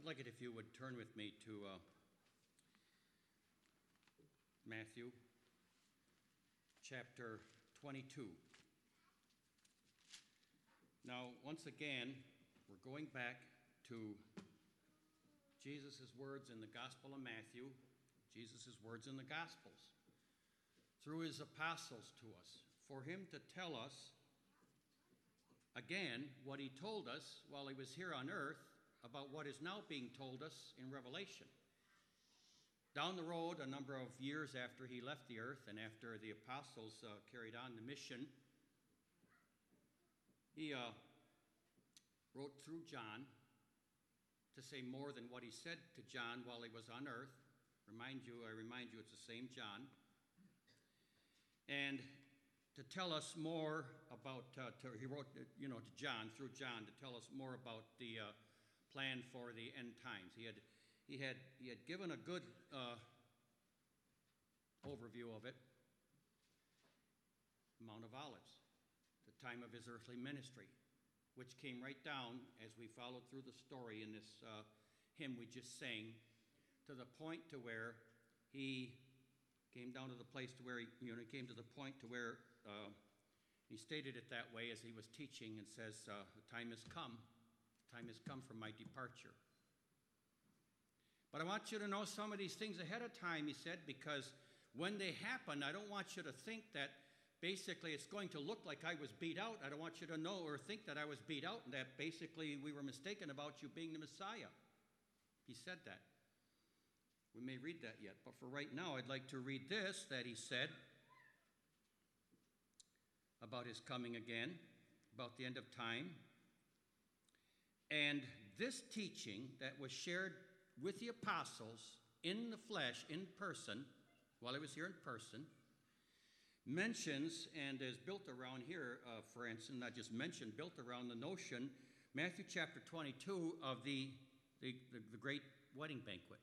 like it if you would turn with me to Matthew chapter 22. Now, once again, we're going back to Jesus' words in the Gospel of Matthew, Jesus' words in the Gospels, through his apostles to us, for him to tell us again what he told us while he was here on earth about what is now being told us in Revelation. Down the road, a number of years after he left the earth and after the apostles carried on the mission, he wrote through John to say more than what he said to John while he was on earth. I remind you, it's the same John. And to tell us more about, he wrote, to John, through John, to tell us more about the plan for the end times. He had given a good overview of it, Mount of Olives, the time of his earthly ministry, which came right down as we followed through the story in this hymn we just sang, to the point to where he came down to the place to where he came to the point to where he stated it that way as he was teaching and says, the time has come for my departure. But I want you to know some of these things ahead of time, he said, because when they happen, I don't want you to think that basically it's going to look like I was beat out. I don't want you to know or think that I was beat out and that basically we were mistaken about you being the Messiah. He said that. We may read that yet, but for right now, I'd like to read this that he said about his coming again, about the end of time. And this teaching that was shared with the apostles in the flesh, in person, while he was here in person, mentions and is built around here, for instance, not just mentioned, built around the notion, Matthew chapter 22, of the great wedding banquet.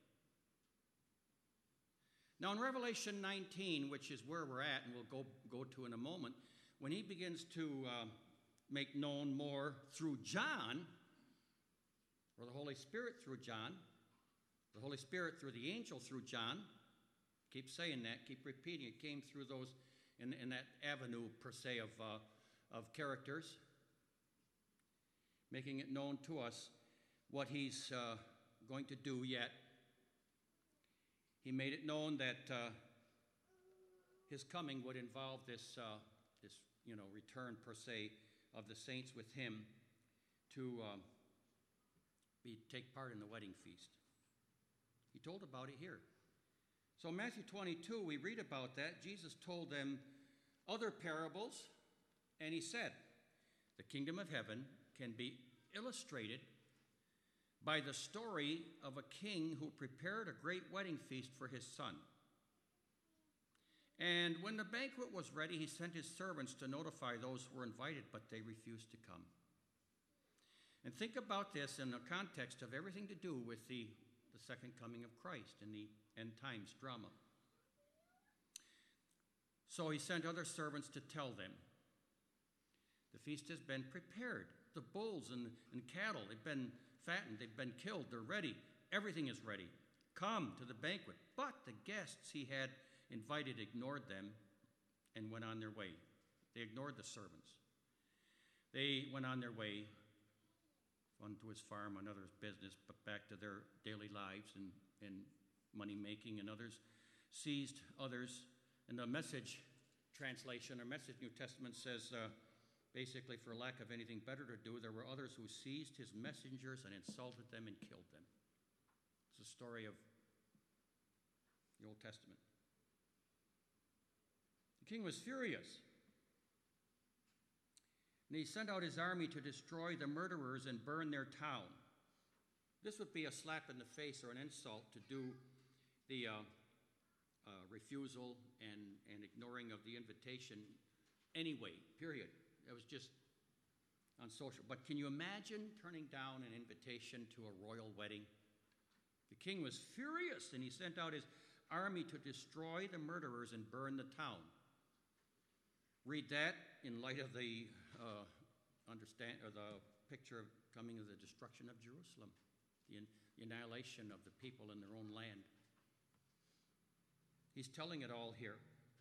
Now in Revelation 19, which is where we're at, and we'll go to in a moment, when he begins to make known more through John, or the Holy Spirit through John, the Holy Spirit through the angel through John, keep saying that, keep repeating it, came through those, in that avenue, per se, of characters, making it known to us what he's going to do yet. He made it known that his coming would involve this return, per se, of the saints with him to take part in the wedding feast. He told about it here. So Matthew 22, we read about that. Jesus told them other parables, and he said, the kingdom of heaven can be illustrated by the story of a king who prepared a great wedding feast for his son. And when the banquet was ready, he sent his servants to notify those who were invited, but they refused to come. And think about this in the context of everything to do with the second coming of Christ and the end times drama. So he sent other servants to tell them, the feast has been prepared. The bulls and cattle, they've been fattened, they've been killed, they're ready. Everything is ready. Come to the banquet. But the guests he had invited ignored them and went on their way. They ignored the servants. They went on their way, one to his farm, another's business, but back to their daily lives and money making, and others seized others. And the Message translation, or Message New Testament says, basically, for lack of anything better to do, there were others who seized his messengers and insulted them and killed them. It's the story of the Old Testament. The king was furious, and he sent out his army to destroy the murderers and burn their town. This would be a slap in the face or an insult to do the refusal and ignoring of the invitation anyway, period. It was just unsocial. But can you imagine turning down an invitation to a royal wedding? The king was furious, and he sent out his army to destroy the murderers and burn the town. Read that in light of the the picture of coming of the destruction of Jerusalem, the annihilation of the people in their own land. He's telling it all here.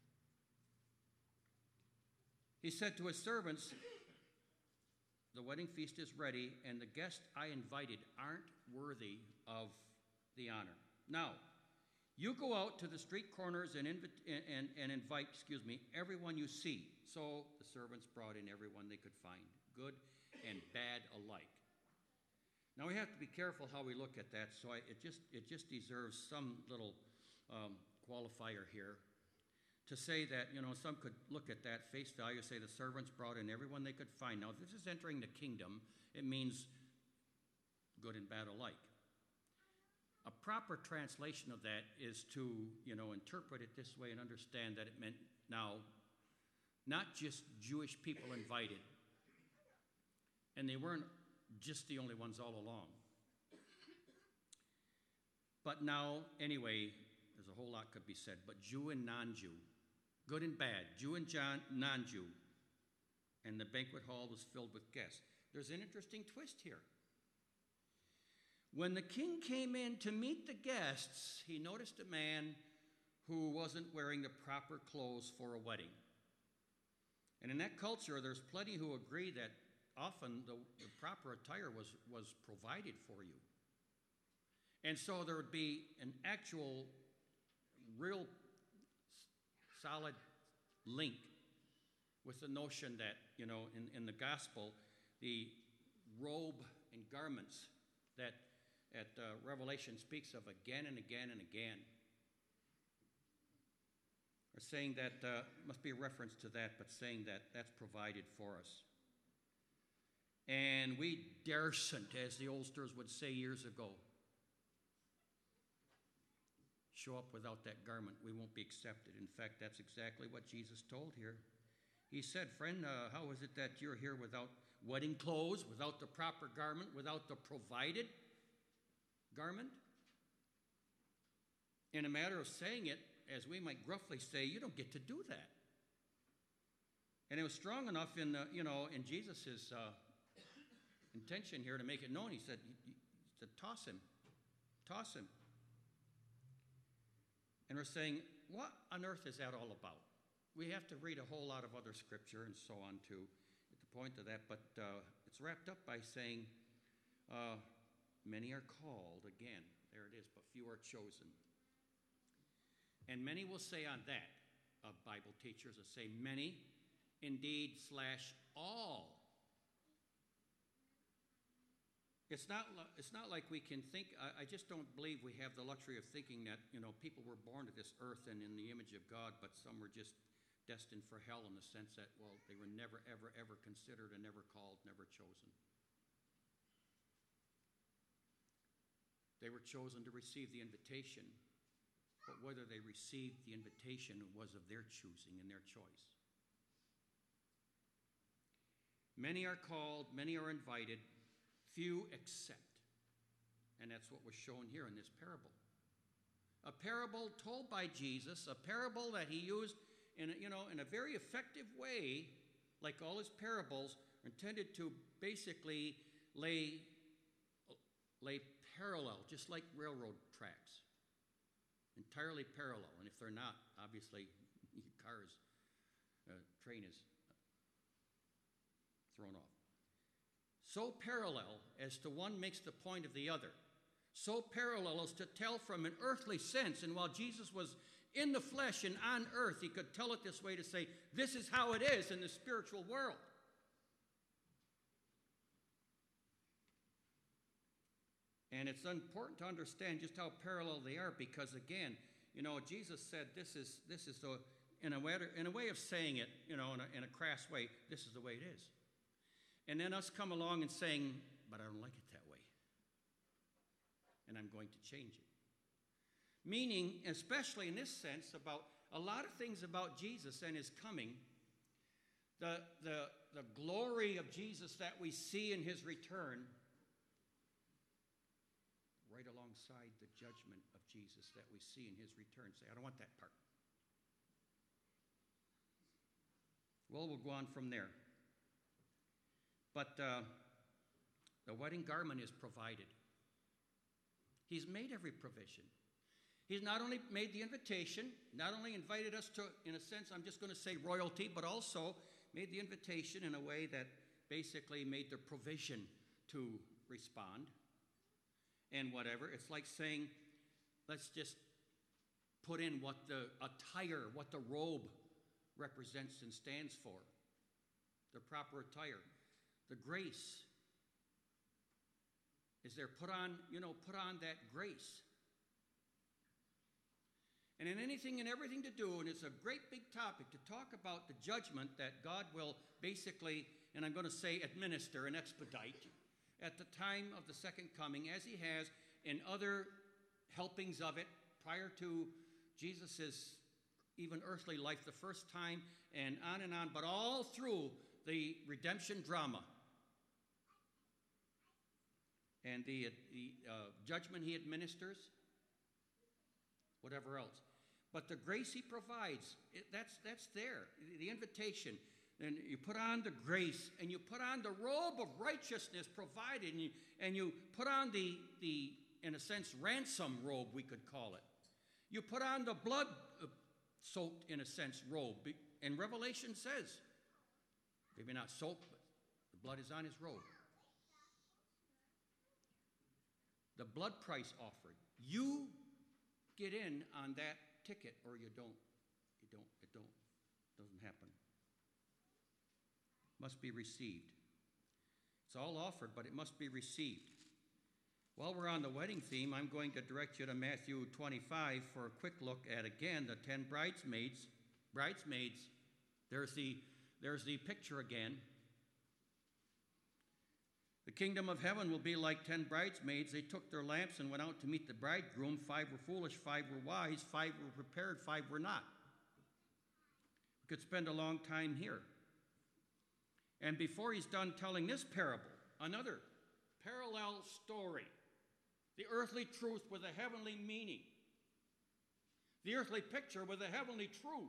He said to his servants, the wedding feast is ready, and the guests I invited aren't worthy of the honor. Now, you go out to the street corners and invite, everyone you see. So the servants brought in everyone they could find, good and bad alike. Now we have to be careful how we look at that. So it just deserves some little qualifier here to say that, some could look at that face value, say the servants brought in everyone they could find. Now, if this is entering the kingdom, it means good and bad alike. A proper translation of that is to, interpret it this way and understand that it meant now not just Jewish people invited, and they weren't just the only ones all along. But now, anyway, there's a whole lot could be said, but Jew and non-Jew, good and bad, Jew and non-Jew, and the banquet hall was filled with guests. There's an interesting twist here. When the king came in to meet the guests, he noticed a man who wasn't wearing the proper clothes for a wedding. And in that culture, there's plenty who agree that often the proper attire was provided for you. And so there would be an actual, real solid link with the notion that, in the gospel, the robe and garments that Revelation speaks of again and again and again are saying that, must be a reference to that, but saying that that's provided for us. And we daresn't, as the oldsters would say years ago, show up without that garment. We won't be accepted. In fact, that's exactly what Jesus told here. He said, friend, how is it that you're here without wedding clothes, without the proper garment, without the provided garment? In a matter of saying it, as we might gruffly say, you don't get to do that. And it was strong enough in Jesus' intention here to make it known. He said, toss him. And we're saying, what on earth is that all about? We have to read a whole lot of other scripture and so on to get the point of that, but it's wrapped up by saying, many are called, again, there it is, but few are chosen. And many will say on that, Bible teachers will say many, indeed, / all. It's not like we can think, I just don't believe we have the luxury of thinking that, people were born to this earth and in the image of God, but some were just destined for hell in the sense that, well, they were never, ever, ever considered and never called, never chosen. They were chosen to receive the invitation, but whether they received the invitation was of their choosing and their choice. Many are called, many are invited, few accept. And that's what was shown here in this parable. A parable told by Jesus, a parable that he used in a very effective way, like all his parables, are intended to basically lay parallel, just like railroad tracks. Entirely parallel. And if they're not, obviously, train is thrown off. So parallel as to one makes the point of the other. So parallel as to tell from an earthly sense. And while Jesus was in the flesh and on earth, he could tell it this way to say, this is how it is in the spiritual world. And it's important to understand just how parallel they are because, again, Jesus said this is the, in a way of saying it, in a crass way, this is the way it is. And then us come along and saying, but I don't like it that way. And I'm going to change it. Meaning, especially in this sense, about a lot of things about Jesus and his coming, the glory of Jesus that we see in his return, right alongside the judgment of Jesus that we see in his return. Say, I don't want that part. Well, we'll go on from there. But the wedding garment is provided. He's made every provision. He's not only made the invitation, not only invited us to, in a sense, I'm just going to say royalty, but also made the invitation in a way that basically made the provision to respond and whatever. It's like saying, let's just put in what the attire, what the robe represents and stands for, the proper attire. The grace is there. Put on that grace. And in anything and everything to do, and it's a great big topic to talk about the judgment that God will basically, and I'm going to say administer and expedite at the time of the second coming, as he has in other helpings of it prior to Jesus' even earthly life the first time, and on, but all through the redemption drama and the judgment he administers, whatever else. But the grace he provides, that's there, the invitation. And you put on the grace, and you put on the robe of righteousness provided, and you put on the in a sense, ransom robe, we could call it. You put on the blood-soaked, in a sense, robe. And Revelation says, maybe not soaked, but the blood is on his robe. The blood price offering. You get in on that ticket, or you don't. It doesn't happen. Must be received. It's all offered, but it must be received. While we're on the wedding theme, I'm going to direct you to Matthew 25 for a quick look at, again, the 10 bridesmaids. There's the picture again. The kingdom of heaven will be like 10 bridesmaids. They took their lamps and went out to meet the bridegroom. 5 were foolish, 5 were wise, 5 were prepared, 5 were not. We could spend a long time here. And before he's done telling this parable, another parallel story, the earthly truth with a heavenly meaning, the earthly picture with a heavenly truth.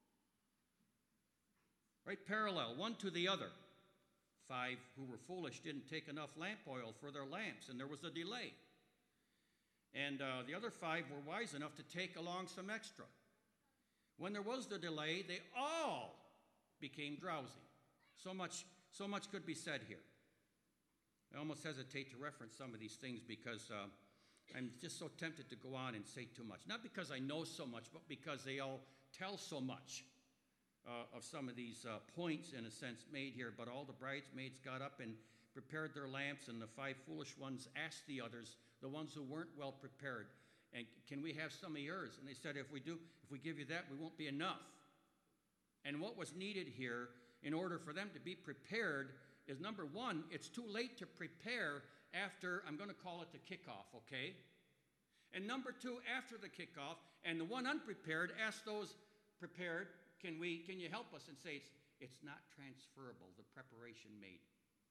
Right, parallel, one to the other. 5 who were foolish didn't take enough lamp oil for their lamps, and there was a delay. And the other 5 were wise enough to take along some extra. When there was the delay, they all became drowsy. So much could be said here. I almost hesitate to reference some of these things because I'm just so tempted to go on and say too much. Not because I know so much, but because they all tell so much of some of these points, in a sense, made here. But all the bridesmaids got up and prepared their lamps, and the 5 foolish ones asked the others, the ones who weren't well prepared, and can we have some of yours? And they said, if we give you that, we won't be enough. And what was needed here in order for them to be prepared is, number one, it's too late to prepare after, I'm going to call it the kickoff, okay? And number two, after the kickoff, and the one unprepared asked those prepared, can you help us? And say, it's not transferable, the preparation made.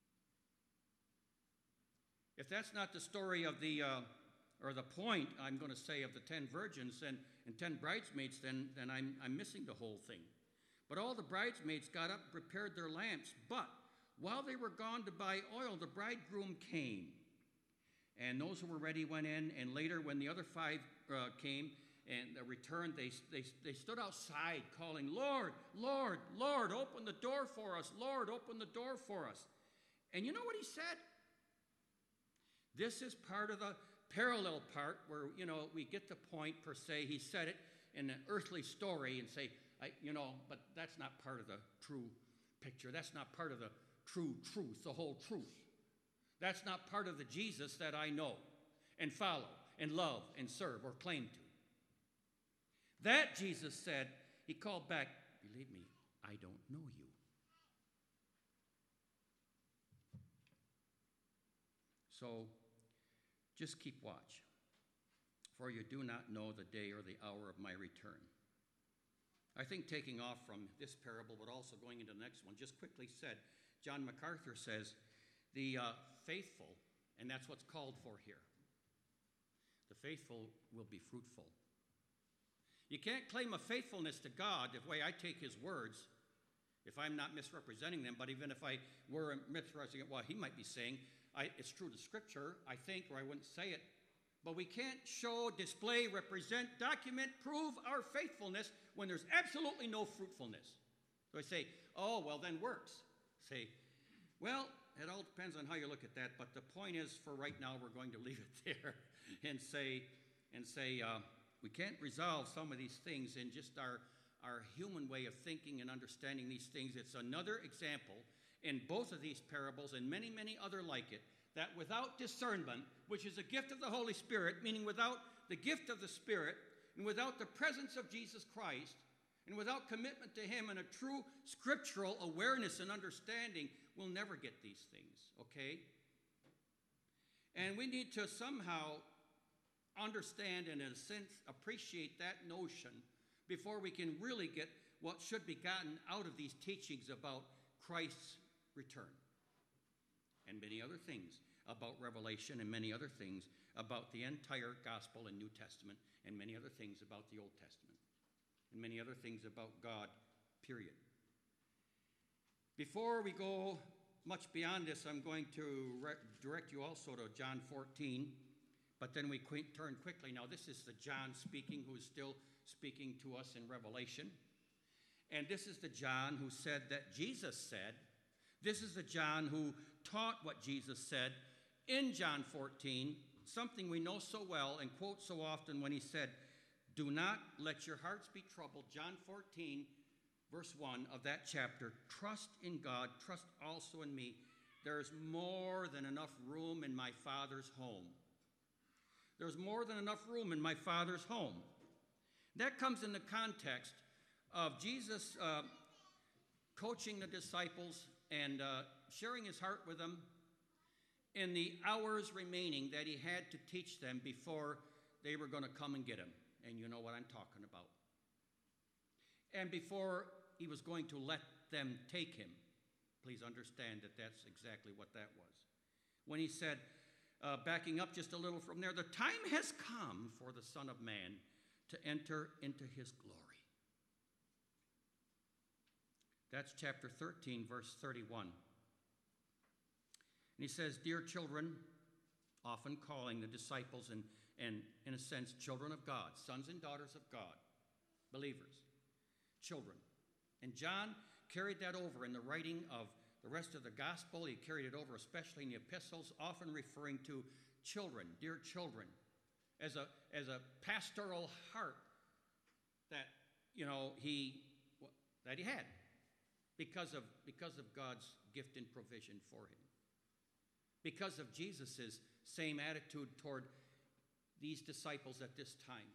If that's not the story of or the point, I'm going to say, of the 10 virgins and 10 bridesmaids, then I'm missing the whole thing. But all the bridesmaids got up and prepared their lamps. But while they were gone to buy oil, the bridegroom came. And those who were ready went in. And later, when the other 5 came and returned, they stood outside calling, Lord, Lord, Lord, open the door for us. Lord, open the door for us. And you know what he said? This is part of the parallel part where, we get the point per se. He said it in an earthly story and say, but that's not part of the true picture. That's not part of the true truth, the whole truth. That's not part of the Jesus that I know and follow and love and serve or claim to. That, Jesus said, he called back, believe me, I don't know you. So just keep watch, for you do not know the day or the hour of my return. I think taking off from this parable, but also going into the next one, just quickly said, John MacArthur says, the faithful, and that's what's called for here, the faithful will be fruitful. You can't claim a faithfulness to God the way I take his words, if I'm not misrepresenting them, but even if I were misrepresenting what he might be saying, it's true to Scripture, I think, or I wouldn't say it, But we can't show, display, represent, document, prove our faithfulness when there's absolutely no fruitfulness. So I say, oh, well, then works. Say, well, it all depends on how you look at that, but the point is, for right now, we're going to leave it there and say, we can't resolve some of these things in just our human way of thinking and understanding these things. It's another example in both of these parables and many, many other like it, that without discernment, which is a gift of the Holy Spirit, meaning without the gift of the Spirit, and without the presence of Jesus Christ, and without commitment to Him and a true scriptural awareness and understanding, we'll never get these things, okay? And we need to somehow understand and, in a sense, appreciate that notion before we can really get what should be gotten out of these teachings about Christ's return. And many other things about Revelation, and many other things about the entire Gospel and New Testament, and many other things about the Old Testament, and many other things about God, period. Before we go much beyond this, I'm going to direct you also to John 14, but then we turn quickly. Now, this is the John speaking, who is still speaking to us in Revelation. And this is the John who said that Jesus said. This is the John who taught what Jesus said in John 14, something we know so well and quote so often when he said, do not let your hearts be troubled. John 14, verse 1 of that chapter, trust in God, trust also in me. There's more than enough room in my Father's home. There's more than enough room in my Father's home. That comes in the context of Jesus coaching the disciples and sharing his heart with them in the hours remaining that he had to teach them before they were going to come and get him. And you know what I'm talking about. And before he was going to let them take him, please understand that that's exactly what that was. When he said, backing up just a little from there, the time has come for the Son of Man to enter into his glory. That's chapter 13, verse 31. And he says, dear children, often calling the disciples and in a sense, children of God, sons and daughters of God, believers, children. And John carried that over in the writing of the rest of the gospel. He carried it over especially in the epistles, often referring to children, dear children, as a pastoral heart that, he had because of God's gift and provision for him. Because of Jesus' same attitude toward these disciples at this time.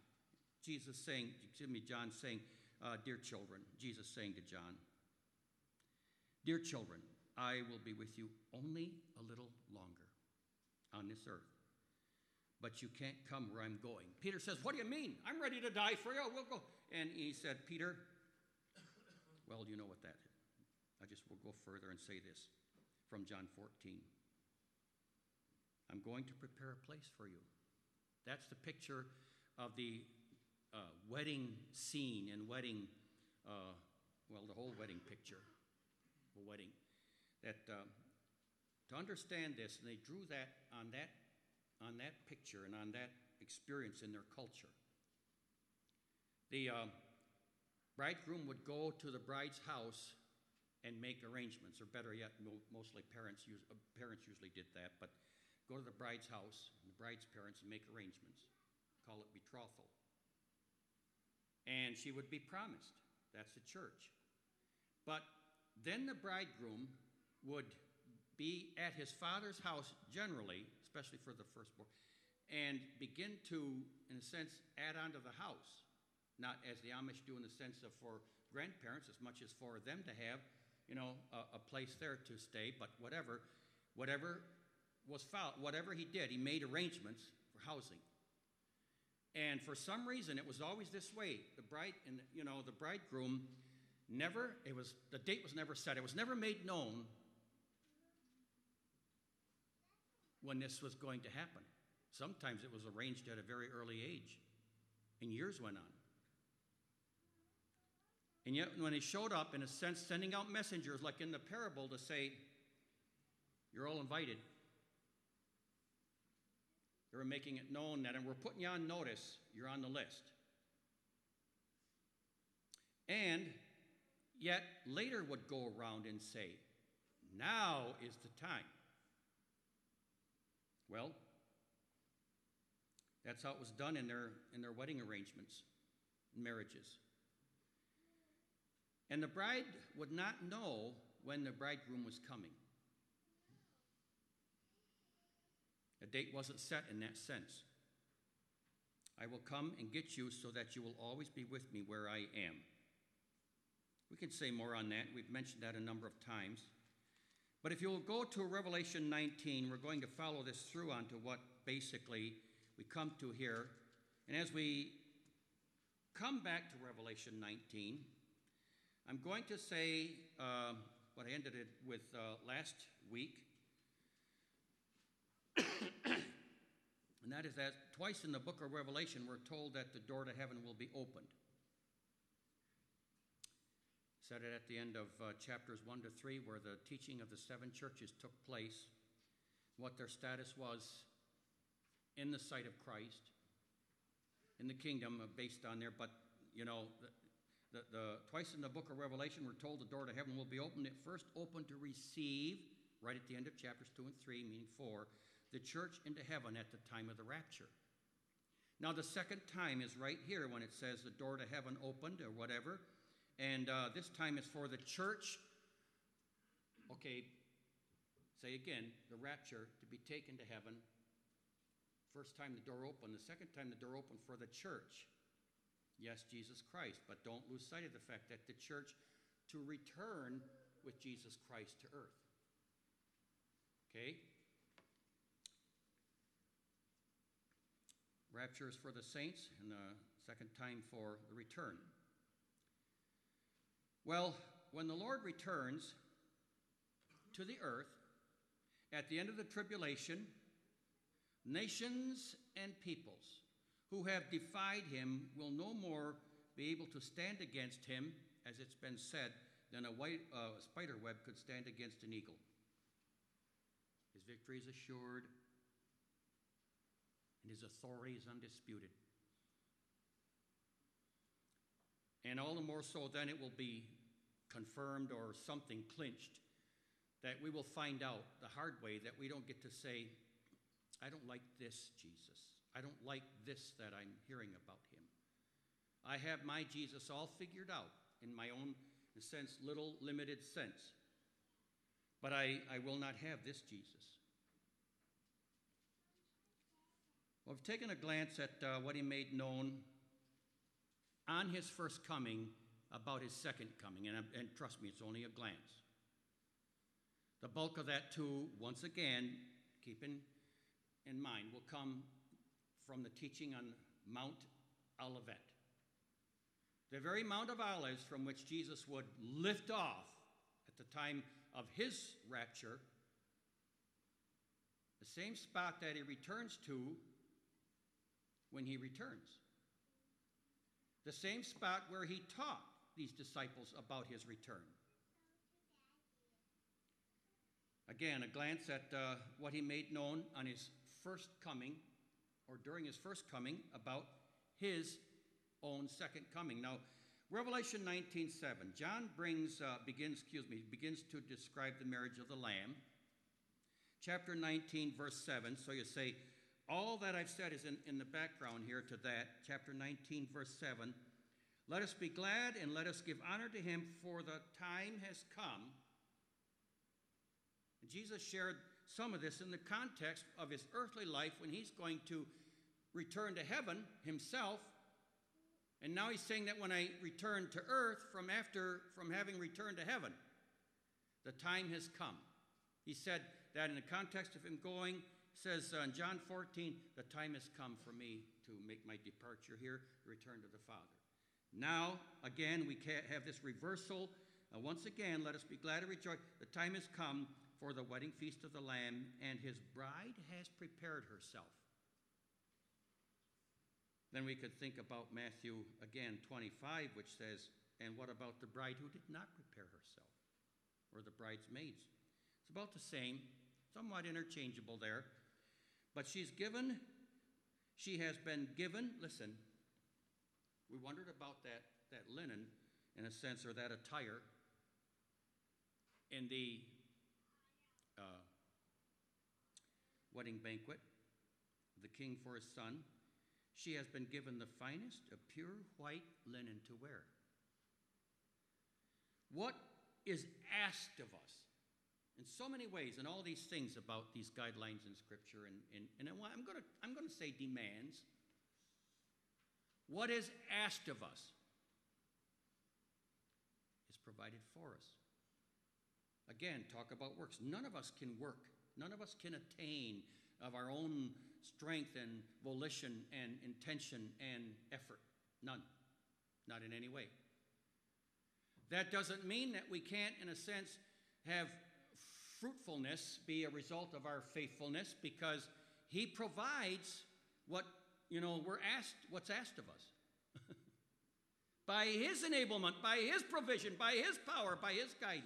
John saying, dear children, Jesus saying to John, dear children, I will be with you only a little longer on this earth, but you can't come where I'm going. Peter says, what do you mean? I'm ready to die for you. We'll go. And he said, Peter, well, you know what that is. Will go further and say this from John 14. I'm going to prepare a place for you. That's the picture of the wedding scene and wedding, the whole wedding picture, the wedding. That to understand this, and they drew that on that picture and on that experience in their culture. The bridegroom would go to the bride's house and make arrangements, or better yet, mostly parents usually did that, but go to the bride's house, and the bride's parents, and make arrangements. Call it betrothal. And she would be promised. That's the church. But then the bridegroom would be at his father's house generally, especially for the firstborn, and begin to, in a sense, add on to the house. Not as the Amish do in the sense of for grandparents, as much as for them to have, a place there to stay, but whatever was found, whatever he did, he made arrangements for housing. And for some reason, it was always this way. The bridegroom the date was never set. It was never made known when this was going to happen. Sometimes it was arranged at a very early age, and years went on. And yet, when he showed up, in a sense, sending out messengers, like in the parable, to say, you're all invited. They were making it known that, and we're putting you on notice, you're on the list. And yet later would go around and say, now is the time. Well, that's how it was done in their wedding arrangements, marriages. And the bride would not know when the bridegroom was coming. A date wasn't set in that sense. I will come and get you so that you will always be with me where I am. We can say more on that. We've mentioned that a number of times. But if you will go to Revelation 19, we're going to follow this through onto what basically we come to here. And as we come back to Revelation 19, I'm going to say what I ended it with last week. And that is that twice in the book of Revelation we're told that the door to heaven will be opened. Said it at the end of chapters 1 to 3, where the teaching of the seven churches took place, what their status was in the sight of Christ, in the kingdom based on there. But, you know, the twice in the book of Revelation we're told the door to heaven will be opened. It first opened to receive, right at the end of chapters 2 and 3, meaning 4, the church into heaven at the time of the rapture. Now, the second time is right here when it says the door to heaven opened or whatever. And this time is for the church, okay, say again, the rapture, to be taken to heaven. First time the door opened. The second time the door opened for the church. Yes, Jesus Christ. But don't lose sight of the fact that the church to return with Jesus Christ to earth. Okay? Rapture is for the saints, and the second time for the return. Well, when the Lord returns to the earth, at the end of the tribulation, nations and peoples who have defied him will no more be able to stand against him, as it's been said, than a spider web could stand against an eagle. His victory is assured, and his authority is undisputed. And all the more so then it will be confirmed or something clinched that we will find out the hard way, that we don't get to say, I don't like this Jesus. I don't like this that I'm hearing about him. I have my Jesus all figured out in my own, in a sense, little limited sense. But I will not have this Jesus. Well, we've taken a glance at what he made known on his first coming about his second coming. And trust me, it's only a glance. The bulk of that, too, once again, keep in mind, will come from the teaching on Mount Olivet. The very Mount of Olives from which Jesus would lift off at the time of his rapture, the same spot that he returns to when he returns. The same spot where he taught these disciples about his return. Again, a glance at what he made known on his first coming, or during his first coming, about his own second coming. Now, Revelation 19:7, John begins to describe the marriage of the Lamb. Chapter 19, verse 7, so you say, all that I've said is in the background here to that. Chapter 19, verse 7, let us be glad and let us give honor to him, for the time has come. And Jesus shared some of this in the context of his earthly life when he's going to return to heaven himself. And now he's saying that when I return to earth from having returned to heaven, the time has come. He said that in the context of him going, says in John 14, the time has come for me to make my departure here, return to the Father. Now, again, we have this reversal. Once again, let us be glad and rejoice. The time has come for the wedding feast of the Lamb, and his bride has prepared herself. Then we could think about Matthew, again, 25, which says, and what about the bride who did not prepare herself? Or the bridesmaids? It's about the same, somewhat interchangeable there. But she's given She has been given, listen, we wondered about that linen, in a sense, or that attire in the wedding banquet of the king for his son. She has been given the finest of pure white linen to wear. What is asked of us in so many ways, and all these things about these guidelines in Scripture, and I'm going to say demands. What is asked of us is provided for us. Again, talk about works. None of us can work. None of us can attain of our own strength and volition and intention and effort. None. Not in any way. That doesn't mean that we can't, in a sense, have fruitfulness be a result of our faithfulness, because he provides what, what's asked of us. By his enablement, by his provision, by his power, by his guidance.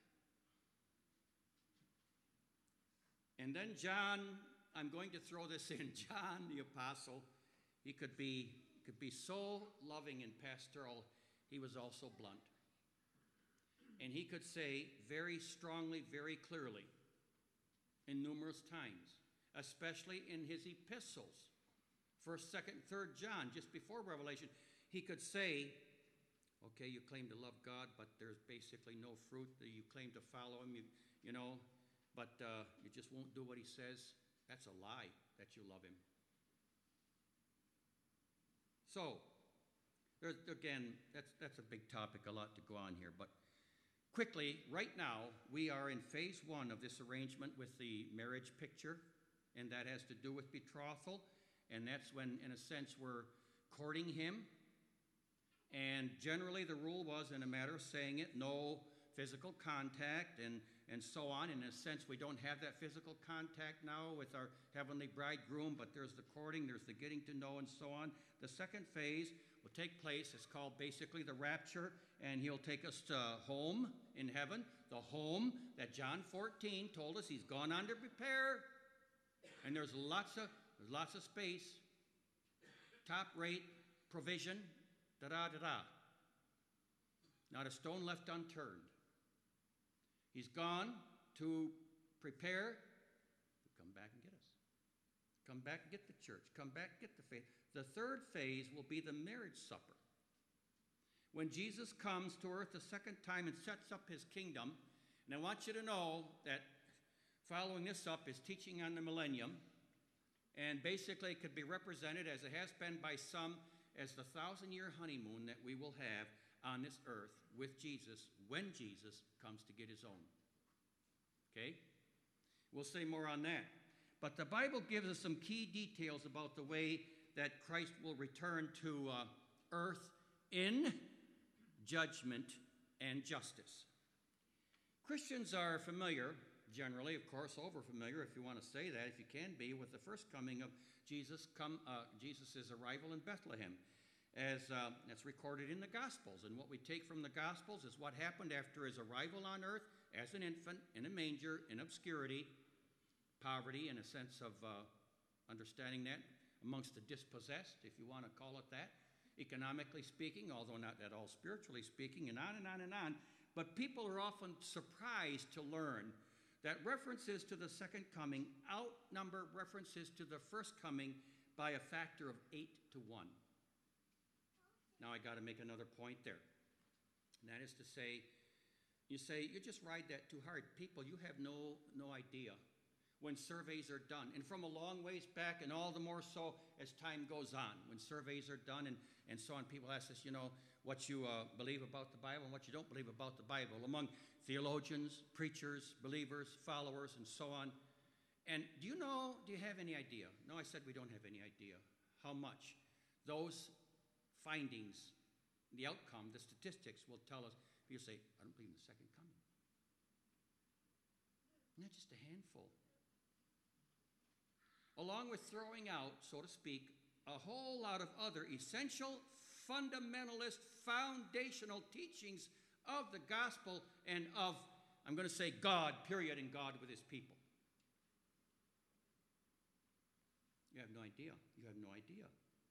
And then John, I'm going to throw this in, John the apostle, he could be so loving and pastoral, he was also blunt. And he could say very strongly, very clearly, in numerous times, especially in his epistles, 1st, 2nd, 3rd John, just before Revelation, he could say, okay, you claim to love God, but there's basically no fruit. You claim to follow him, but you just won't do what he says. That's a lie that you love him. So, again, that's a big topic, a lot to go on here, but quickly, right now, we are in phase 1 of this arrangement with the marriage picture, and that has to do with betrothal, and that's when, in a sense, we're courting him. And generally, the rule was, in a matter of saying it, no physical contact and so on. In a sense, we don't have that physical contact now with our heavenly bridegroom, but there's the courting, there's the getting to know, and so on. The second phase will take place. It's called basically the rapture, and he'll take us to home in heaven, the home that John 14 told us he's gone on to prepare. And there's lots of space, top rate provision, da-da-da-da. Not a stone left unturned. He's gone to prepare to come back and get us. Come back and get the church. Come back and get the faith. The third phase will be the marriage supper. When Jesus comes to earth the second time and sets up his kingdom, and I want you to know that following this up is teaching on the millennium, and basically it could be represented, as it has been by some, as the 1,000-year honeymoon that we will have on this earth with Jesus when Jesus comes to get his own. Okay? We'll say more on that. But the Bible gives us some key details about the way that Christ will return to earth in judgment and justice. Christians are familiar, generally, of course, over-familiar, if you want to say that, if you can be, with the first coming of Jesus' arrival in Bethlehem, as that's recorded in the Gospels. And what we take from the Gospels is what happened after his arrival on earth as an infant, in a manger, in obscurity, poverty, in a sense of understanding that, amongst the dispossessed, if you want to call it that, economically speaking, although not at all spiritually speaking, and on and on and on. But people are often surprised to learn that references to the second coming outnumber references to the first coming by a factor of 8 to 1. Now I got to make another point there. And that is to say, you just ride that too hard. People, you have no idea when surveys are done. And from a long ways back, and all the more so as time goes on, when surveys are done and so on, people ask us, what you believe about the Bible and what you don't believe about the Bible, among theologians, preachers, believers, followers, and so on. And do you have any idea? No, I said we don't have any idea how much those findings, the outcome, the statistics will tell us. People say, I don't believe in the second coming. Not just a handful. Along with throwing out, so to speak, a whole lot of other essential, fundamentalist, foundational teachings of the gospel and of, I'm going to say, God, period, and God with his people. You have no idea. You have no idea.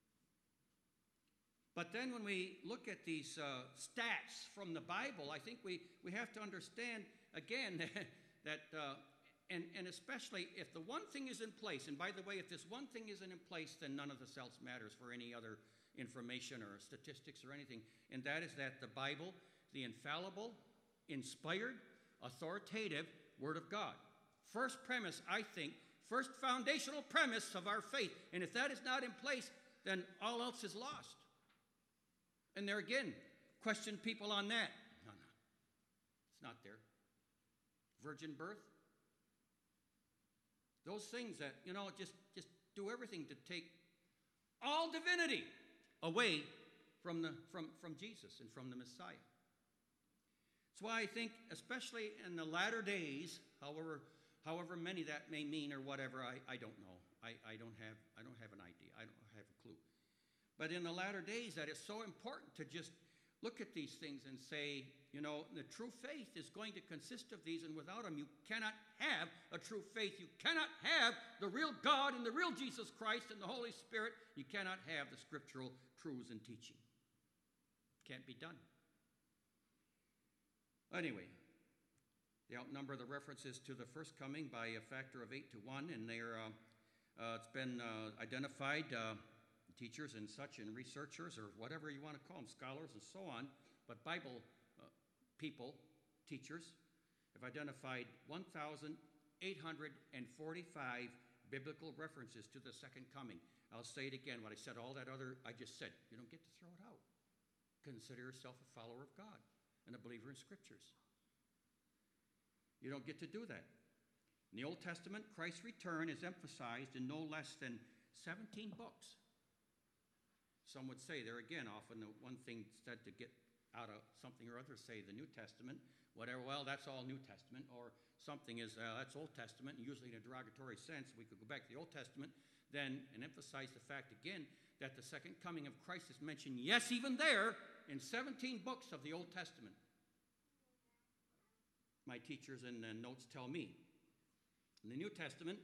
But then when we look at these stats from the Bible, I think we have to understand, again, that, and especially if the one thing is in place, and by the way, if this one thing isn't in place, then none of this else matters for any other information or statistics or anything, and that is that the Bible, the infallible, inspired, authoritative Word of God. First premise, I think, first foundational premise of our faith. And if that is not in place, then all else is lost. And there again, question people on that. No, it's not there. Virgin birth. Those things that, just do everything to take all divinity away from Jesus and from the Messiah. That's why I think, especially in the latter days, however many that may mean or whatever, I don't know. I don't have an idea. I don't have a clue. But in the latter days, that it's so important to just look at these things and say, the true faith is going to consist of these, and without them, you cannot have a true faith. You cannot have the real God and the real Jesus Christ and the Holy Spirit. You cannot have the scriptural truths and teaching. Can't be done. Anyway, they outnumber the references to the first coming by a factor of 8 to 1, and it's been identified, teachers and such, and researchers, or whatever you want to call them, scholars and so on, but Bible people, teachers, have identified 1,845 biblical references to the second coming. I'll say it again, what I said, all that other I just said. You don't get to throw it out. Consider yourself a follower of God and a believer in Scriptures. You don't get to do that. In the Old Testament, Christ's return is emphasized in no less than 17 books. Some would say there again, often the one thing said to get out of something or other, say the New Testament, whatever, well, that's all New Testament, or something is, that's Old Testament, and usually in a derogatory sense. We could go back to the Old Testament then and emphasize the fact again that the second coming of Christ is mentioned, yes, even there, in 17 books of the Old Testament. My teachers and notes tell me. In the New Testament,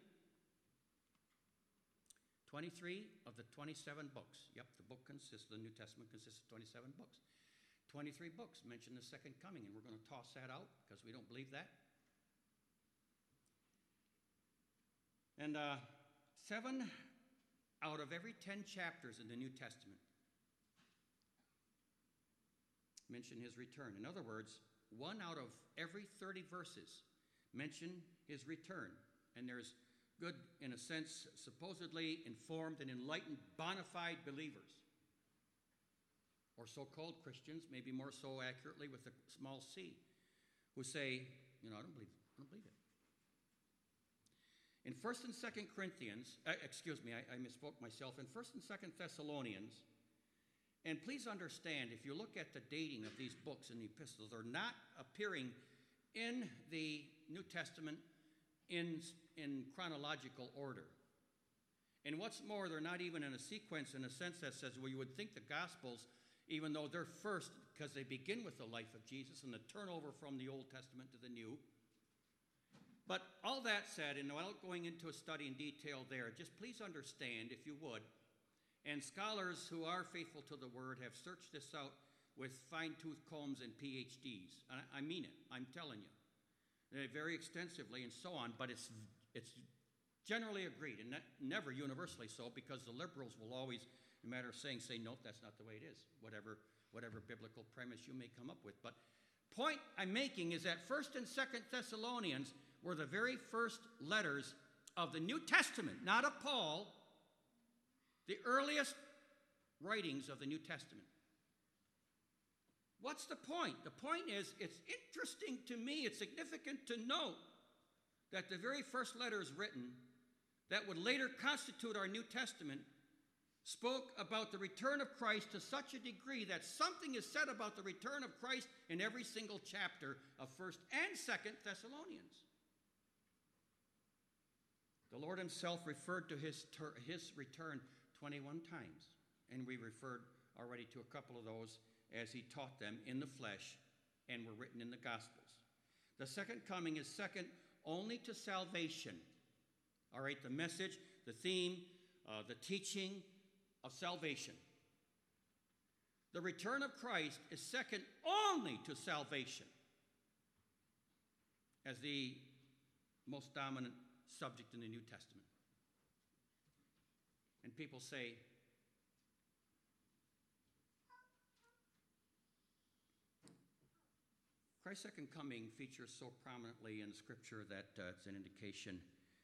23 of the 27 books. Yep, the New Testament consists of 27 books. 23 books mention the second coming, and we're going to toss that out because we don't believe that. And 7 out of every 10 chapters in the New Testament mention his return. In other words, 1 out of every 30 verses mention his return. And there's good, in a sense, supposedly informed and enlightened, bona fide believers, or so-called Christians, maybe more so accurately with a small c, who say, I don't believe it. In 1st and 2nd Corinthians, I misspoke myself. In 1st and 2nd Thessalonians, and please understand, if you look at the dating of these books and the epistles, they're not appearing in the New Testament in chronological order. And what's more, they're not even in a sequence in a sense that says, well, you would think the Gospels, even though they're first because they begin with the life of Jesus and the turnover from the Old Testament to the New. But all that said, and without going into a study in detail there, just please understand, if you would, and scholars who are faithful to the Word have searched this out with fine-tooth combs and PhDs. I mean it. I'm telling you. Very extensively and so on, but it's generally agreed, and never universally so, because the liberals will always, no matter say, nope, that's not the way it is, whatever biblical premise you may come up with. But point I'm making is that 1st and 2nd Thessalonians were the very first letters of the New Testament, not of Paul, the earliest writings of the New Testament. What's the point? The point is, it's interesting to me, it's significant to note that the very first letters written that would later constitute our New Testament spoke about the return of Christ to such a degree that something is said about the return of Christ in every single chapter of 1st and 2nd Thessalonians. The Lord himself referred to his return 21 times, and we referred already to a couple of those as he taught them in the flesh and were written in the Gospels. The second coming is second only to salvation. All right, the message, the theme, the teaching of salvation. The return of Christ is second only to salvation as the most dominant subject in the New Testament. And people say, Christ's second coming features so prominently in Scripture that it's an indication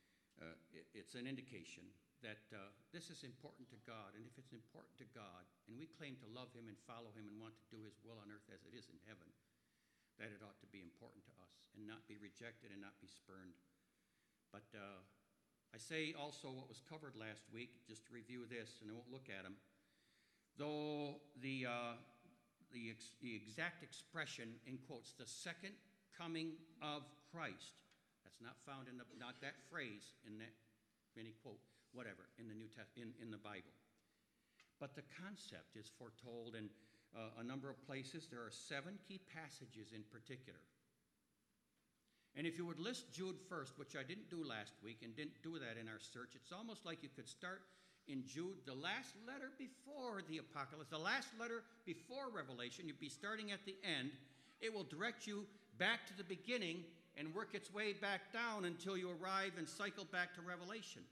that this is important to God. And if it's important to God, and we claim to love him and follow him and want to do his will on earth as it is in heaven, that it ought to be important to us and not be rejected and not be spurned. But I say also what was covered last week, just to review this, and I won't look at them. Though the exact expression, in quotes, the second coming of Christ, that's not found in not that phrase in that many quote, whatever, in the in the Bible. But the concept is foretold in a number of places. There are 7 key passages in particular. And if you would list Jude first, which I didn't do last week and didn't do that in our search, it's almost like you could start in Jude, the last letter before the Apocalypse, the last letter before Revelation. You'd be starting at the end. It will direct you back to the beginning and work its way back down until you arrive and cycle back to Revelation.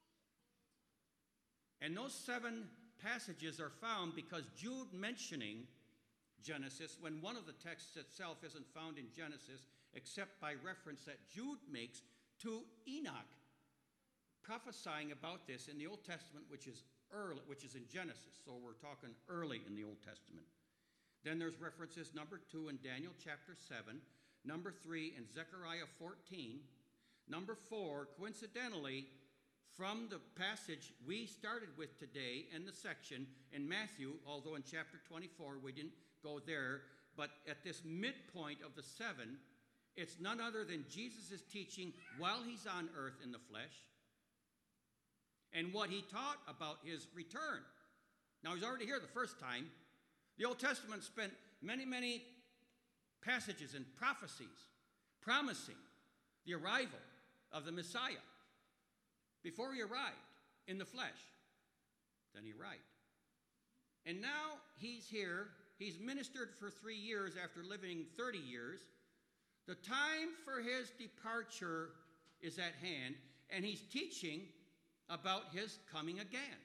And those 7 passages are found because Jude mentioning Genesis, when one of the texts itself isn't found in Genesis, except by reference that Jude makes to Enoch, prophesying about this in the Old Testament, which is in Genesis. So we're talking early in the Old Testament. Then there's references, number 2, in Daniel chapter 7, number 3, in Zechariah 14, number 4, coincidentally, from the passage we started with today in the section in Matthew, although in chapter 24 we didn't go there, but at this midpoint of the 7, it's none other than Jesus' teaching while he's on earth in the flesh and what he taught about his return. Now, he's already here the first time. The Old Testament spent many, many passages and prophecies promising the arrival of the Messiah before he arrived in the flesh. Then he arrived. And now he's here. He's ministered for 3 years after living 30 years. The time for his departure is at hand, and he's teaching about his coming again.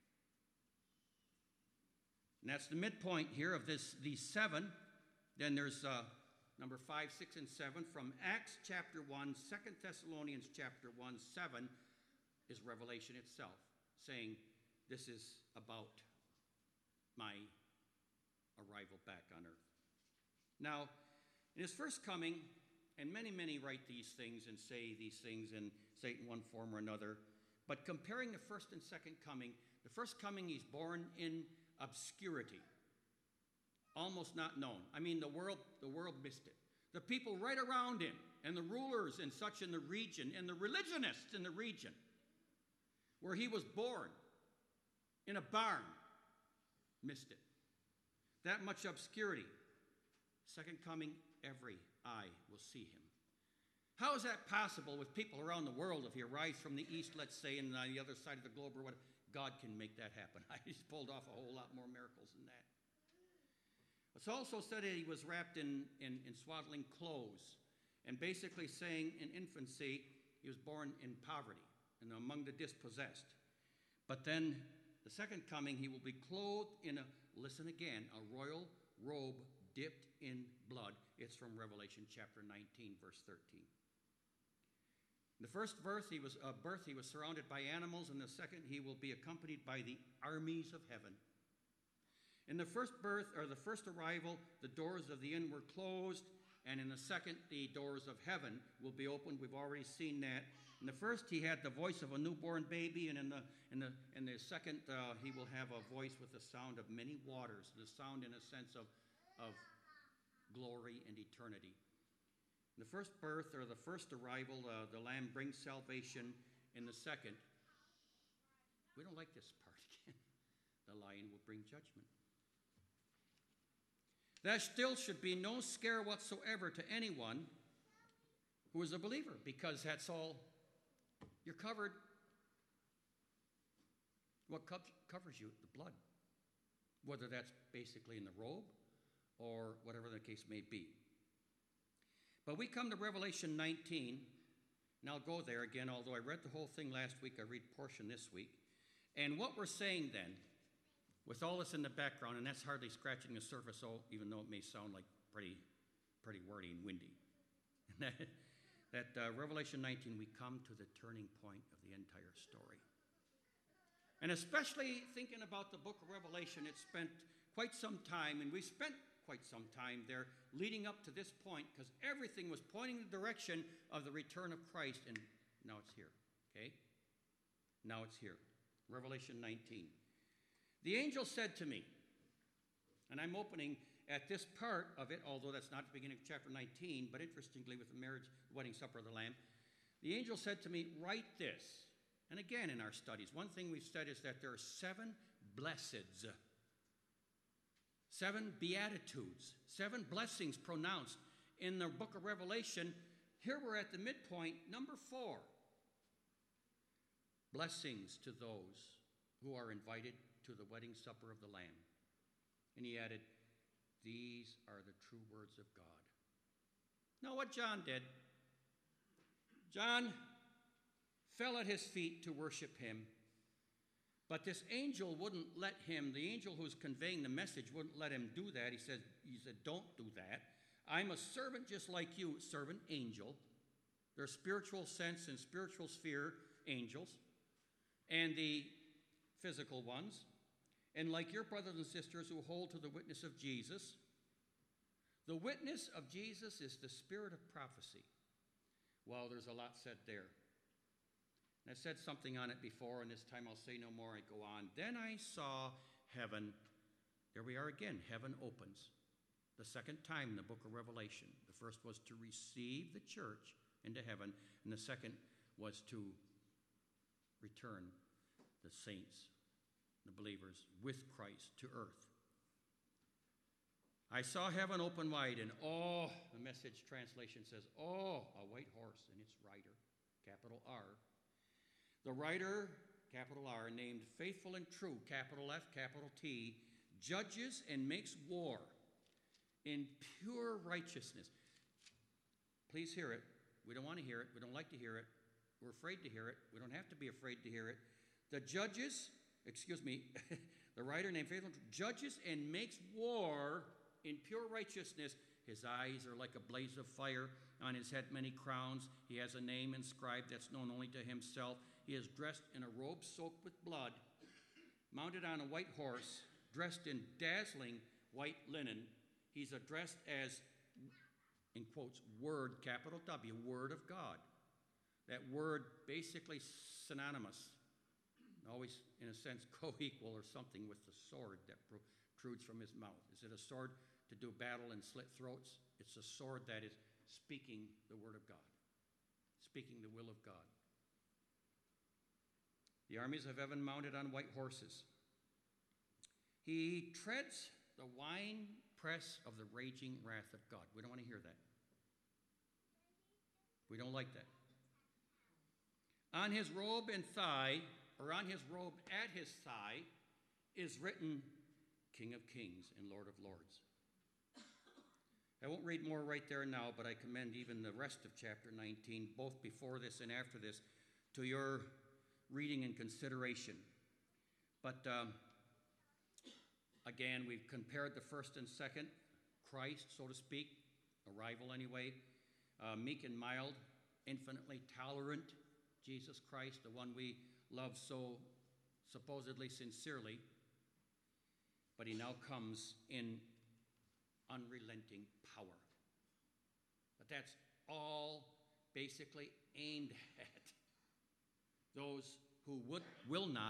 And that's the midpoint here of these 7. Then there's number 5, 6, and 7 from Acts chapter 1, 2 Thessalonians chapter 1, 7 is Revelation itself, saying this is about my arrival back on earth. Now, in his first coming, and many, many write these things and say these things and say it in one form or another, but comparing the first and second coming, the first coming he's born in obscurity, almost not known. I mean, the world missed it. The people right around him and the rulers and such in the region and the religionists in the region where he was born in a barn missed it. That much obscurity. Second coming, every eye will see him. How is that possible with people around the world? If he arrives from the east, let's say, and on the other side of the globe or whatever, God can make that happen. He's pulled off a whole lot more miracles than that. It's also said that he was wrapped in swaddling clothes, and basically saying in infancy he was born in poverty and among the dispossessed. But then the second coming, he will be clothed in listen again, a royal robe dipped in blood. It's from Revelation chapter 19, verse 13. In the first birth, he was surrounded by animals. In the second, he will be accompanied by the armies of heaven. In the first birth, or the first arrival, the doors of the inn were closed, and in the second, the doors of heaven will be opened. We've already seen that. In the first, he had the voice of a newborn baby, and in the second, he will have a voice with the sound of many waters, the sound in a sense of glory and eternity. In the first birth, or the first arrival, the Lamb brings salvation. In the second, we don't like this part again. The Lion will bring judgment. There still should be no scare whatsoever to anyone who is a believer, because that's all you're covered. what covers you? The blood. Whether that's basically in the robe or whatever the case may be. But we come to Revelation 19, and I'll go there again, although I read the whole thing last week, I read a portion this week. And what we're saying then, with all this in the background, and that's hardly scratching the surface, even though it may sound like pretty wordy and windy. Revelation 19, we come to the turning point of the entire story. And especially thinking about the book of Revelation, it spent quite some time, and we spent quite some time there leading up to this point, because everything was pointing the direction of the return of Christ, and now it's here, okay? Now it's here. Revelation 19. The angel said to me, and I'm opening at this part of it, although that's not the beginning of chapter 19, but interestingly with the marriage, wedding supper of the Lamb, the angel said to me, write this. And again in our studies, one thing we've said is that there are 7 blesseds, 7 beatitudes, 7 blessings pronounced in the book of Revelation. Here we're at the midpoint, number 4. Blessings to those who are invited to the wedding supper of the Lamb. And he added, these are the true words of God. Now what John did, John fell at his feet to worship him, but this angel wouldn't let him, the angel who's conveying the message wouldn't let him do that. He said, don't do that. I'm a servant just like you, servant angel. They're spiritual sense and spiritual sphere angels, and the physical ones. And like your brothers and sisters who hold to the witness of Jesus, the witness of Jesus is the spirit of prophecy. Well, there's a lot said there. And I've said something on it before, and this time I'll say no more. I go on. Then I saw heaven. There we are again. Heaven opens. The second time in the book of Revelation. The first was to receive the church into heaven, and the second was to return the saints, the believers, with Christ to earth. I saw heaven open wide, and the Message translation says, a white horse and its rider, capital R. The rider, capital R, named Faithful and True, capital F, capital T, judges and makes war in pure righteousness. Please hear it. We don't want to hear it. We don't like to hear it. We're afraid to hear it. We don't have to be afraid to hear it. The writer named Faithful judges and makes war in pure righteousness. His eyes are like a blaze of fire. On his head many crowns. He has a name inscribed that's known only to himself. He is dressed in a robe soaked with blood, mounted on a white horse, dressed in dazzling white linen. He's addressed as, in quotes, word, capital W, word of God. That word basically synonymous, always in a sense co-equal or something with the sword that protrudes from his mouth. Is it a sword to do battle and slit throats? It's a sword that is speaking the word of God, speaking the will of God. The armies of heaven mounted on white horses. He treads the wine press of the raging wrath of God. We don't want to hear that. We don't like that. On his robe and thigh, or on his robe at his thigh, is written King of Kings and Lord of Lords. I won't read more right there now, but I commend even the rest of chapter 19, both before this and after this, to your reading and consideration. But again, we've compared the first and second, Christ, so to speak, arrival anyway, meek and mild, infinitely tolerant, Jesus Christ, the one we love so supposedly sincerely, but he now comes in unrelenting power. But that's all basically aimed at those who would not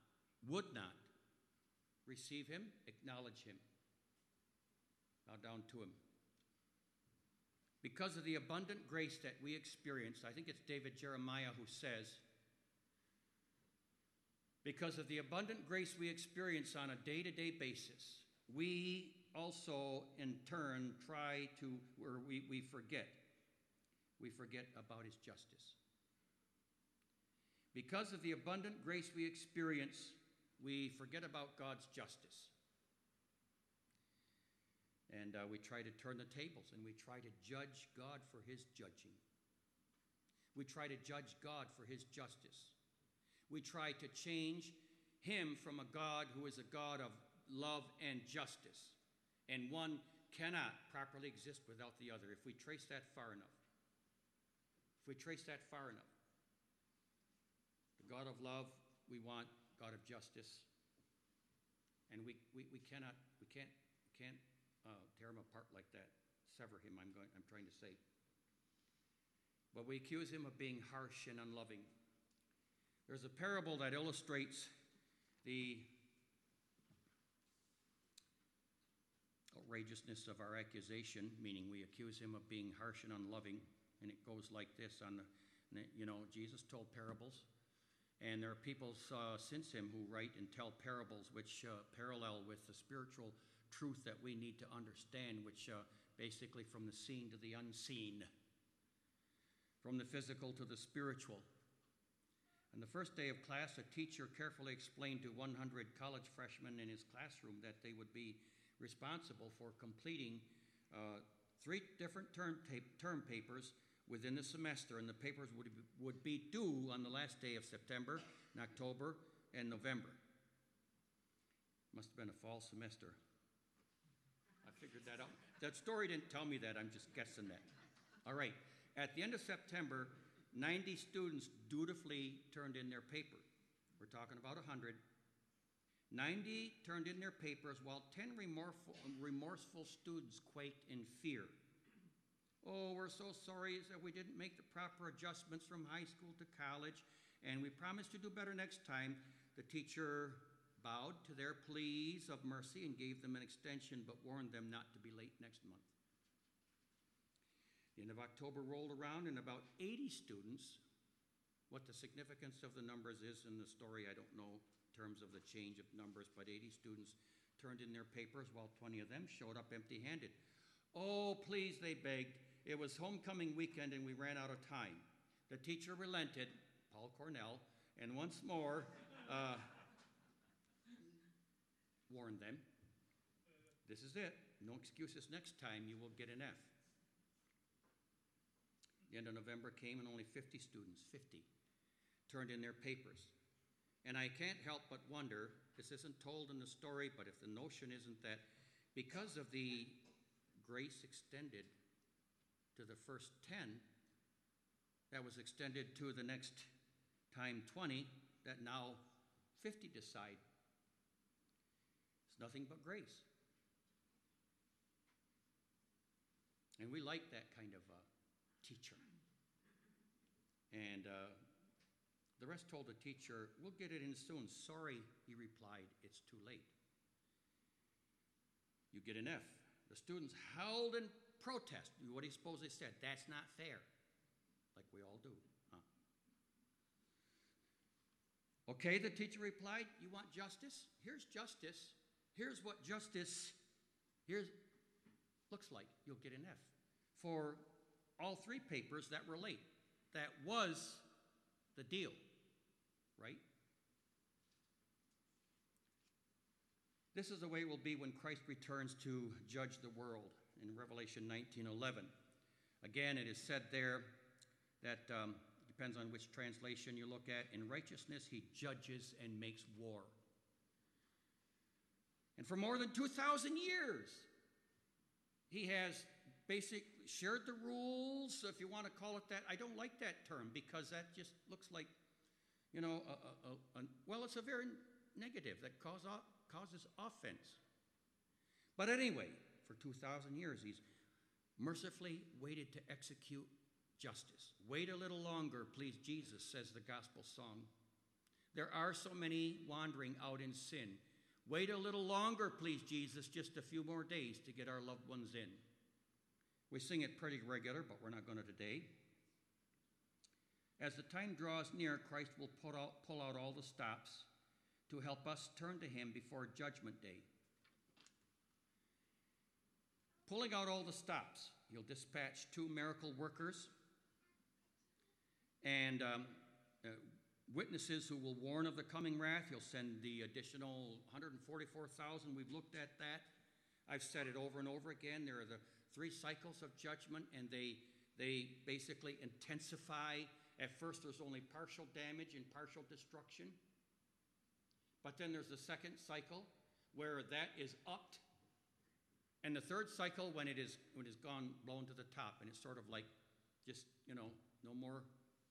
receive him, acknowledge him, bow down to him. Because of the abundant grace that we experience, I think it's David Jeremiah who says, because of the abundant grace we experience on a day-to-day basis, we also in turn we forget about his justice. Because of the abundant grace we experience, we forget about God's justice. And we try to turn the tables, and we try to judge God for his judging. We try to judge God for his justice. We try to change him from a God who is a God of love and justice. And one cannot properly exist without the other if we trace that far enough. If we trace that far enough. The God of love, we want God of justice. And we can't tear him apart like that. Sever him, I'm trying to say. But we accuse him of being harsh and unloving. There's a parable that illustrates the outrageousness of our accusation, meaning we accuse him of being harsh and unloving. And it goes like this Jesus told parables. And there are people since him who write and tell parables which parallel with the spiritual truth that we need to understand, which basically from the seen to the unseen, from the physical to the spiritual. On the first day of class, a teacher carefully explained to 100 college freshmen in his classroom that they would be responsible for completing 3 different term papers within the semester, and the papers would be due on the last day of September, in October, and November. Must have been a fall semester. I figured that out. That story didn't tell me that. I'm just guessing that. All right. At the end of September, 90 students dutifully turned in their paper. We're talking about 100. 90 turned in their papers, while 10 remorseful students quaked in fear. Oh, we're so sorry that we didn't make the proper adjustments from high school to college, and we promise to do better next time. The teacher bowed to their pleas of mercy and gave them an extension, but warned them not to be late next month. The end of October rolled around, and about 80 students, what the significance of the numbers is in the story, I don't know in terms of the change of numbers, but 80 students turned in their papers, while 20 of them showed up empty-handed. Oh, please, they begged. It was homecoming weekend, and we ran out of time. The teacher relented, Paul Cornell, and once more warned them, this is it. No excuses next time. You will get an F. The end of November came, and only 50 students, 50, turned in their papers. And I can't help but wonder, this isn't told in the story, but if the notion isn't that because of the grace extended to the first 10, that was extended to the next time 20, that now 50 decide. It's nothing but grace. And we like that kind of teacher. And the rest told the teacher, we'll get it in soon. Sorry, he replied, it's too late. You get an F. The students howled in protest. What do you suppose they said? That's not fair. Like we all do. Huh? Okay, the teacher replied, you want justice? Here's justice. Here's what justice looks like. You'll get an F. For all 3 papers that relate. That was the deal, right? This is the way it will be when Christ returns to judge the world in Revelation 19:11. Again, it is said there that depends on which translation you look at. In righteousness, he judges and makes war. And for more than 2,000 years, he has basically shared the rules, if you want to call it that. I don't like that term because that just looks like, it's a very negative that causes offense. But anyway, for 2,000 years, he's mercifully waited to execute justice. Wait a little longer, please, Jesus, says the gospel song. There are so many wandering out in sin. Wait a little longer, please, Jesus, just a few more days to get our loved ones in. We sing it pretty regular, but we're not going to today. As the time draws near, Christ will pull out all the stops to help us turn to him before Judgment Day. Pulling out all the stops, he'll dispatch 2 miracle workers, and witnesses who will warn of the coming wrath. He'll send the additional 144,000. We've looked at that. I've said it over and over again. There are the 3 cycles of judgment, and they basically intensify. At first, there's only partial damage and partial destruction. But then there's the second cycle where that is upped. And the third cycle when it is blown to the top, and it's sort of like just, no more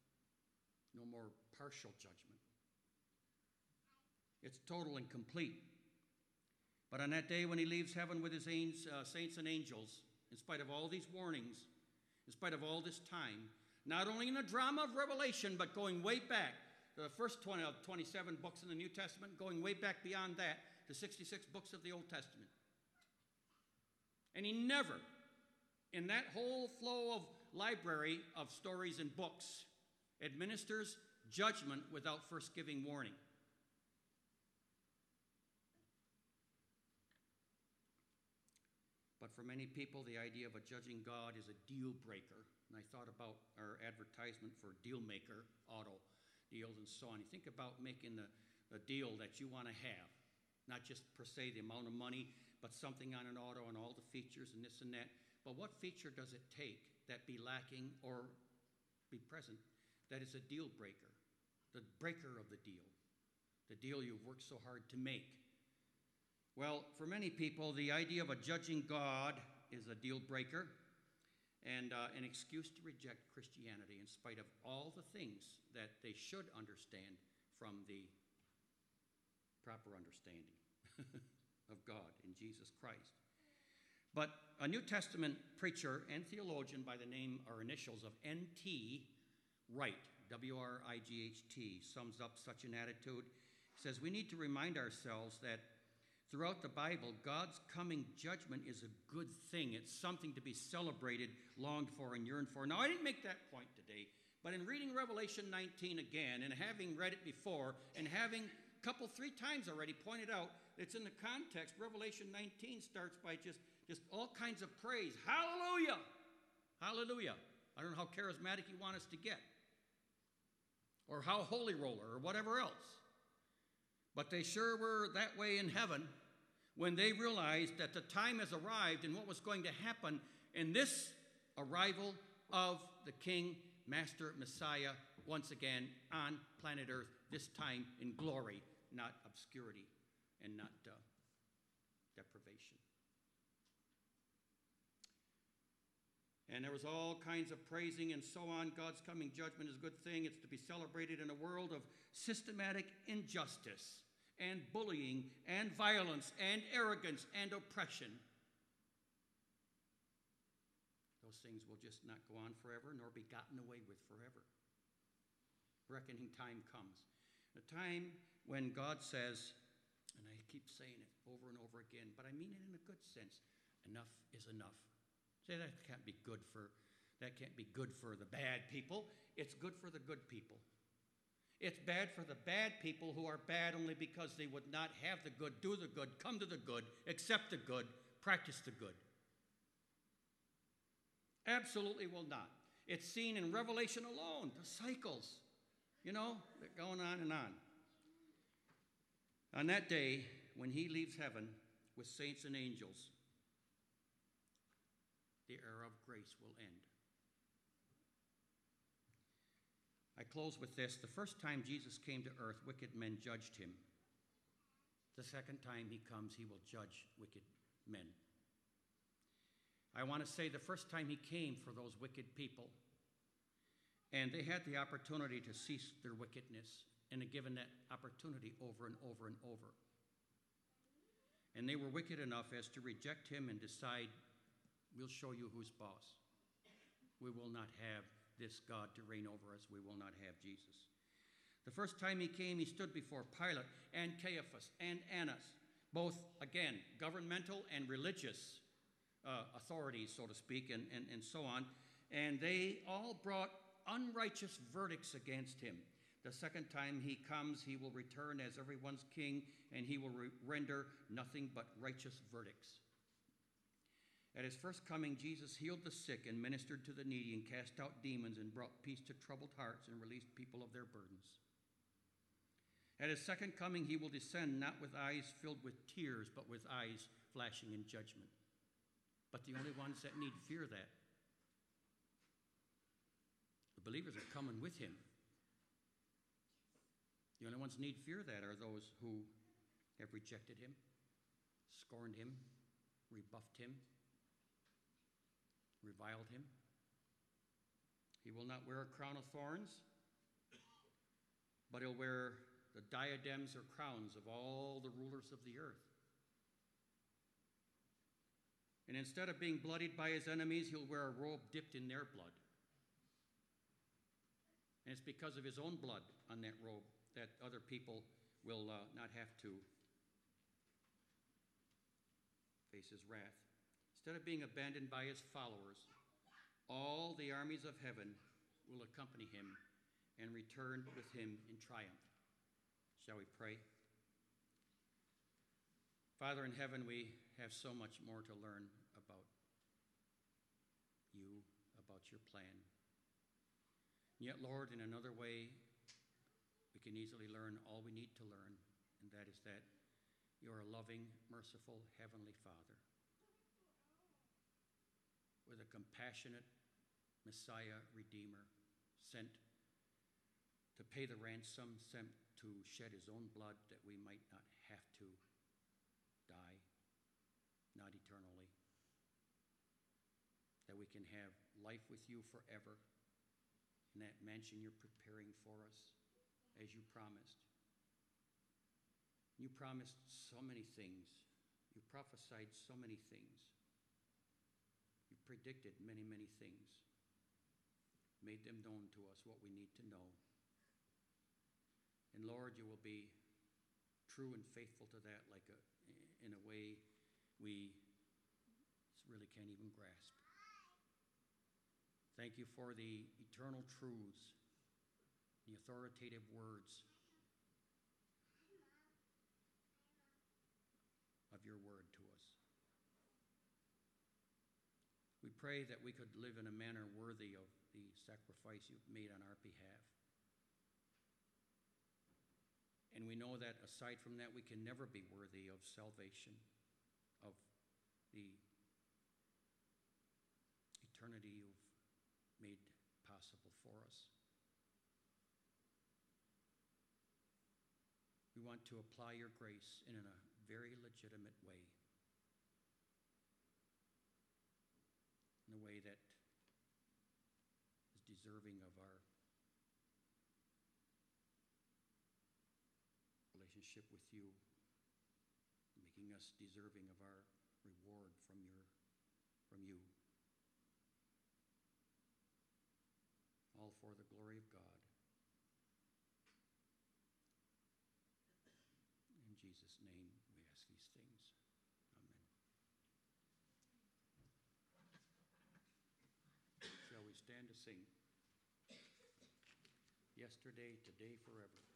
partial judgment. It's total and complete. But on that day when he leaves heaven with his saints and angels, in spite of all these warnings, in spite of all this time, not only in the drama of Revelation, but going way back, the first 27 books in the New Testament, going way back beyond that, to 66 books of the Old Testament. And he never, in that whole flow of library of stories and books, administers judgment without first giving warning. But for many people, the idea of a judging God is a deal breaker. And I thought about our advertisement for Deal Maker, auto deals and so on. You think about making the deal that you want to have, not just per se the amount of money, but something on an auto and all the features and this and that. But what feature does it take that be lacking or be present that is a deal breaker, the breaker of the deal you've worked so hard to make? Well, for many people, the idea of a judging God is a deal breaker and an excuse to reject Christianity in spite of all the things that they should understand from the proper understanding of God in Jesus Christ. But a New Testament preacher and theologian by the name or initials of N.T. Wright, W-R-I-G-H-T, sums up such an attitude. He says, we need to remind ourselves that throughout the Bible, God's coming judgment is a good thing. It's something to be celebrated, longed for, and yearned for. Now, I didn't make that point today, but in reading Revelation 19 again, and having read it before, and having three times already pointed out it's in the context, Revelation 19 starts by just all kinds of praise. Hallelujah! Hallelujah. I don't know how charismatic you want us to get, or how holy roller, or whatever else. But they sure were that way in heaven when they realized that the time has arrived and what was going to happen in this arrival of the King, Master, Messiah, once again on planet Earth, this time in glory, not obscurity and not deprivation. And there was all kinds of praising and so on. God's coming judgment is a good thing. It's to be celebrated in a world of systematic injustice and bullying and violence and arrogance and oppression. Those things will just not go on forever nor be gotten away with forever. Reckoning time comes. A time when God says, and I keep saying it over and over again, but I mean it in a good sense, enough is enough. Say that can't be good for the bad people. It's good for the good people. It's bad for the bad people who are bad only because they would not have the good, do the good, come to the good, accept the good, practice the good. Absolutely will not. It's seen in Revelation alone, the cycles, going on and on. On that day, when he leaves heaven with saints and angels, the era of grace will end. I close with this. The first time Jesus came to earth, wicked men judged him. The second time he comes, he will judge wicked men. I want to say the first time he came for those wicked people, and they had the opportunity to cease their wickedness, and are given that opportunity over and over and over. And they were wicked enough as to reject him and decide, we'll show you who's boss. We will not have this God to reign over us. We will not have Jesus. The first time he came, he stood before Pilate and Caiaphas and Annas, both, again, governmental and religious authorities, so to speak, and so on. And they all brought unrighteous verdicts against him. The second time he comes, he will return as everyone's king, and he will render nothing but righteous verdicts. At his first coming, Jesus healed the sick and ministered to the needy and cast out demons and brought peace to troubled hearts and released people of their burdens. At his second coming, he will descend not with eyes filled with tears, but with eyes flashing in judgment. But the only ones that need fear that, the believers are coming with him. The only ones who need fear that are those who have rejected him, scorned him, rebuffed him, reviled him. He will not wear a crown of thorns, but he'll wear the diadems or crowns of all the rulers of the earth. And instead of being bloodied by his enemies, he'll wear a robe dipped in their blood. And it's because of his own blood on that robe that other people will not have to face his wrath. Instead of being abandoned by his followers, all the armies of heaven will accompany him and return with him in triumph. Shall we pray? Father in heaven, we have so much more to learn about you, about your plan. And yet, Lord, in another way, we can easily learn all we need to learn, and that is that you are a loving, merciful, heavenly Father with a compassionate Messiah, Redeemer, sent to pay the ransom, sent to shed his own blood that we might not have to die, not eternally, that we can have life with you forever in that mansion you're preparing for us as you promised. You promised so many things. You prophesied so many things. You predicted many, many things. Made them known to us, what we need to know. And Lord, you will be true and faithful to that in a way we really can't even grasp. Thank you for the eternal truths, the authoritative words of your word to us. We pray that we could live in a manner worthy of the sacrifice you've made on our behalf. And we know that aside from that, we can never be worthy of salvation, of the eternity you've made possible for us. We want to apply your grace in a very legitimate way, in a way that is deserving of our relationship with you, making us deserving of our reward from you. All for the glory of God. In Jesus' name we ask these things. Amen. Shall we stand to sing? Yesterday, today, forever.